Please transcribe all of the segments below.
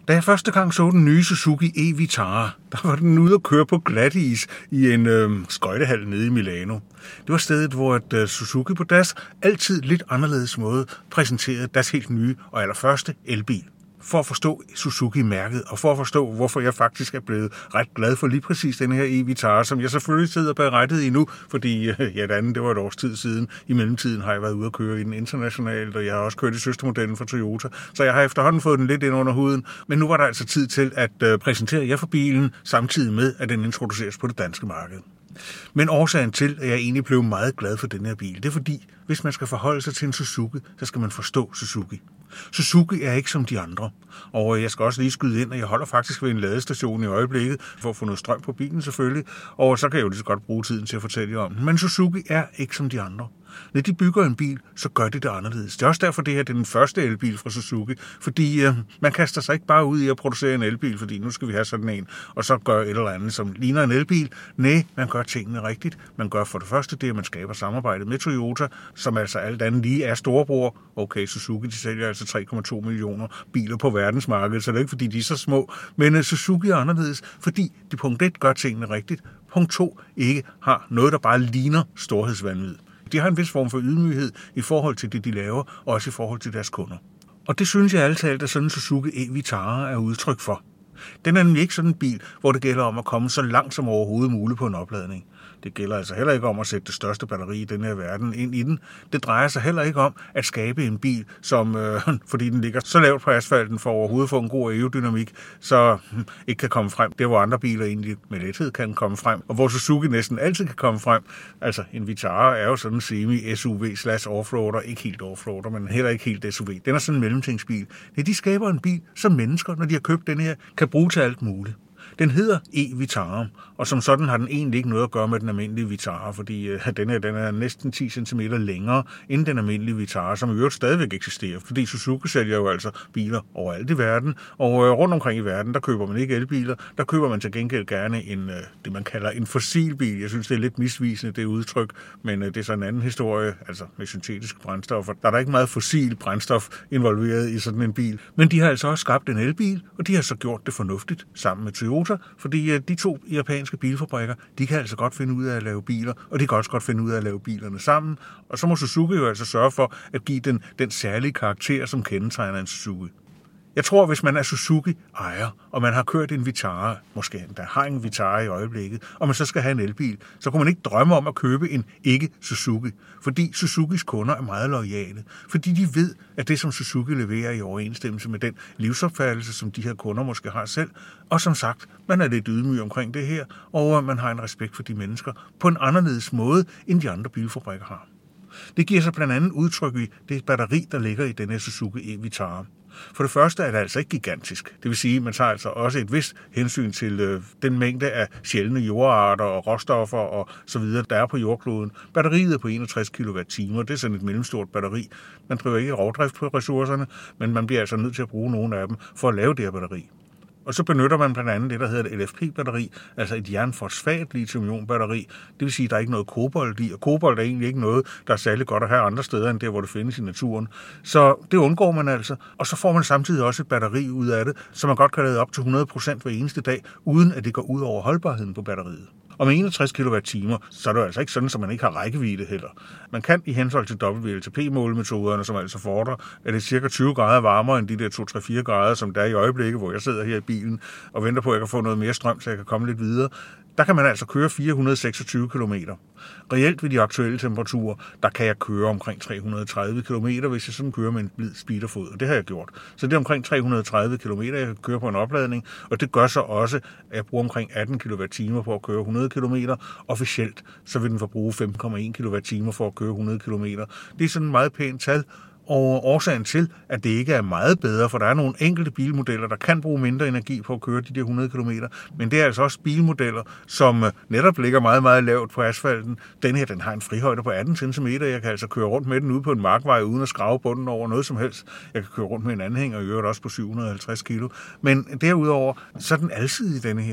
Da jeg første gang så den nye Suzuki e-Vitara, der var den ude at køre på glatis i en skøjtehal nede i Milano. Det var stedet, hvor Suzuki på deres altid lidt anderledes måde præsenterede deres helt nye og allerførste elbil. For at forstå Suzuki-mærket, og for at forstå, hvorfor jeg faktisk er blevet ret glad for lige præcis den her e-Vitara, som jeg selvfølgelig sidder bag rattet i nu, fordi det andet, det var et års tid siden. I mellemtiden har jeg været ude at køre i den internationalt, og jeg har også kørt i søstermodellen for Toyota, så jeg har efterhånden fået den lidt ind under huden. Men nu var der altså tid til at præsentere jer for bilen, samtidig med, at den introduceres på det danske marked. Men årsagen til, at jeg egentlig blev meget glad for den her bil, det er fordi, hvis man skal forholde sig til en Suzuki, så skal man forstå Suzuki. Suzuki er ikke som de andre, og jeg skal også lige skyde ind, at jeg holder faktisk ved en ladestation i øjeblikket, for at få noget strøm på bilen selvfølgelig, og så kan jeg jo lige så godt bruge tiden til at fortælle jer om den. Men Suzuki er ikke som de andre. Når de bygger en bil, så gør de det anderledes. Det er også derfor, det her det er den første elbil fra Suzuki, fordi man kaster sig ikke bare ud i at producere en elbil, fordi nu skal vi have sådan en, og så gør et eller andet, som ligner en elbil. Nej, man gør tingene rigtigt. Man gør for det første det, at man skaber samarbejdet med Toyota, som altså alt andet lige er storebror. Okay, Suzuki, de sælger altså 3,2 millioner biler på verdensmarkedet, så det er ikke fordi, de er så små. Men Suzuki er anderledes, fordi de punkt 1 gør tingene rigtigt, punkt 2 ikke har noget, der bare ligner storhedsvanvid. De har en vis form for ydmyghed i forhold til det, de laver, og også i forhold til deres kunder. Og det synes jeg ærligt talt, at sådan en Suzuki e-Vitara er udtryk for. Den er nemlig ikke sådan en bil, hvor det gælder om at komme så langt som overhovedet muligt på en opladning. Det gælder altså heller ikke om at sætte det største batteri i den her verden ind i den. Det drejer sig heller ikke om at skabe en bil, som, fordi den ligger så lavt på asfalten for overhovedet at få en god aerodynamik, så ikke kan komme frem. Det hvor andre biler egentlig med lethed kan komme frem, og hvor Suzuki næsten altid kan komme frem. Altså en Vitara er jo sådan en semi-SUV/offroader, ikke helt offroader, men heller ikke helt SUV. Den er sådan en mellemtingsbil. Ja, de skaber en bil, som mennesker, når de har købt den her, kan bruge til alt muligt. Den hedder e-Vitara, og som sådan har den egentlig ikke noget at gøre med den almindelige Vitara, fordi den er næsten 10 cm længere end den almindelige Vitara, som i øvrigt stadigvæk eksisterer, fordi Suzuki sælger jo altså biler overalt i verden, og rundt omkring i verden, der køber man ikke elbiler, der køber man til gengæld gerne det man kalder en fossilbil. Jeg synes, det er lidt misvisende, det udtryk, men det er så en anden historie, altså med syntetiske brændstoffer. Der er der ikke meget fossil brændstof involveret i sådan en bil, men de har altså også skabt en elbil, og de har så gjort det fornuftigt sammen med Toyota, fordi de to japanske bilfabrikker, de kan altså godt finde ud af at lave biler, og de kan også godt finde ud af at lave bilerne sammen, og så må Suzuki jo altså sørge for at give den særlige karakter, som kendetegner en Suzuki. Jeg tror, hvis man er Suzuki-ejer, og man har kørt en Vitara, måske endda har en Vitara i øjeblikket, og man så skal have en elbil, så kunne man ikke drømme om at købe en ikke-Suzuki, fordi Suzukis kunder er meget loyale, fordi de ved, at det, som Suzuki leverer i overensstemmelse med den livsopfattelse, som de her kunder måske har selv, og som sagt, man er lidt ydmyg omkring det her, og man har en respekt for de mennesker på en anderledes måde, end de andre bilfabrikker har. Det giver sig blandt andet udtryk i det batteri, der ligger i denne Suzuki e-Vitara. For det første er det altså ikke gigantisk. Det vil sige, at man tager altså også et vist hensyn til den mængde af sjældne jordarter og råstoffer og så videre, der er på jordkloden. Batteriet er på 61 kWh. Det er sådan et mellemstort batteri. Man driver ikke rovdrift på ressourcerne, men man bliver altså nødt til at bruge nogle af dem for at lave det her batteri. Og så benytter man blandt andet det, der hedder et LFP-batteri, altså et jernfosfat-lithium-ion-batteri. Det vil sige, at der er ikke noget kobolt i, og kobolt er egentlig ikke noget, der er særlig godt at have andre steder, end der, hvor det findes i naturen. Så det undgår man altså. Og så får man samtidig også et batteri ud af det, så man godt kan lade op til 100% hver eneste dag, uden at det går ud over holdbarheden på batteriet. Og med 61 kWh, så er det altså ikke sådan, at man ikke har rækkevidde heller. Man kan i henhold til WLTP-målemetoderne, som altså fordrer, at det er cirka 20 grader varmere end de der 2-3-4 grader, som der er i øjeblikket, hvor jeg sidder her i bilen og venter på, at jeg kan få noget mere strøm, så jeg kan komme lidt videre. Der kan man altså køre 426 km. Reelt ved de aktuelle temperaturer, der kan jeg køre omkring 330 km, hvis jeg sådan kører med en blid speederfod, og det har jeg gjort. Så det er omkring 330 km, jeg kan køre på en opladning, og det gør så også, at jeg bruger omkring 18 kWh på at køre 100 km. Officielt så vil den forbruge 5,1 kWh for at køre 100 km. Det er sådan et meget pænt tal. Og årsagen til, at det ikke er meget bedre, for der er nogle enkelte bilmodeller, der kan bruge mindre energi på at køre de der 100 km, men det er altså også bilmodeller, som netop ligger meget, meget lavt på asfalten. Den her, den har en frihøjde på 18 cm. Jeg kan altså køre rundt med den ude på en markvej, uden at skrave bunden over noget som helst. Jeg kan køre rundt med en anhænger, og i øvrigt også på 750 kg. Men derudover, så er den alsidig, denne her.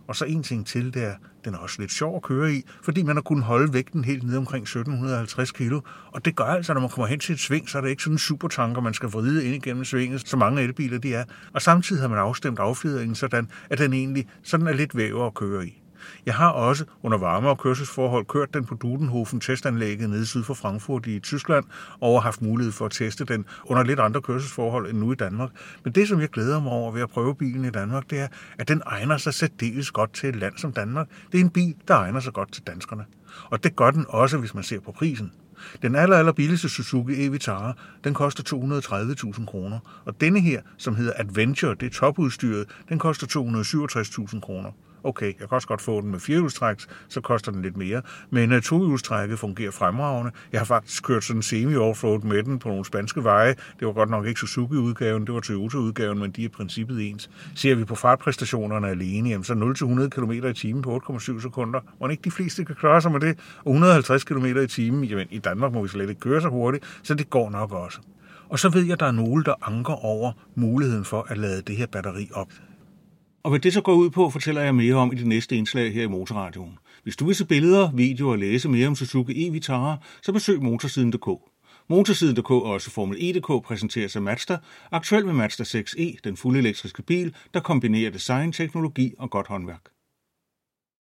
Og så en ting til, den er også lidt sjov at køre i, fordi man har kunnet holde vægten helt nede omkring 1750 kilo. Og det gør altså, når man kommer hen til et sving, så er det ikke sådan en supertanker, man skal vride ind igennem svinget, så mange elbiler de er. Og samtidig har man afstemt affjedringen sådan, at den egentlig sådan er lidt væver at køre i. Jeg har også under varmere kørselsforhold kørt den på Dudenhofen testanlægget nede syd for Frankfurt i Tyskland, og haft mulighed for at teste den under lidt andre kørselsforhold end nu i Danmark. Men det, som jeg glæder mig over ved at prøve bilen i Danmark, det er, at den egner sig særdeles godt til et land som Danmark. Det er en bil, der egner sig godt til danskerne. Og det gør den også, hvis man ser på prisen. Den aller billigste Suzuki e-Vitara, den koster 230.000 kroner. Og denne her, som hedder Adventure, det er topudstyret, den koster 267.000 kroner. Okay, jeg kan også godt få den med firehjulstræk, så koster den lidt mere. Men tohjulstrækket fungerer fremragende. Jeg har faktisk kørt sådan en semi-offroad med den på nogle spanske veje. Det var godt nok ikke Suzuki-udgaven, det var Toyota-udgaven, men de er i princippet ens. Ser vi på fartpræstationerne alene, jamen, så 0-100 km i timen på 8,7 sekunder. Og ikke de fleste kan klare sig med det. Og 150 km i timen, jamen i Danmark må vi slet ikke køre så hurtigt, så det går nok også. Og så ved jeg, at der er nogle, der anker over muligheden for at lade det her batteri op. Og hvad det så går ud på, fortæller jeg mere om i det næste indslag her i Motorradioen. Hvis du vil se billeder, videoer og læse mere om Suzuki e-Vitara, så besøg motorsiden.dk. Motorsiden.dk og også Formel E.dk præsenteres af Mazda, aktuelt med Mazda 6e, den fuldelektriske bil, der kombinerer design, teknologi og godt håndværk.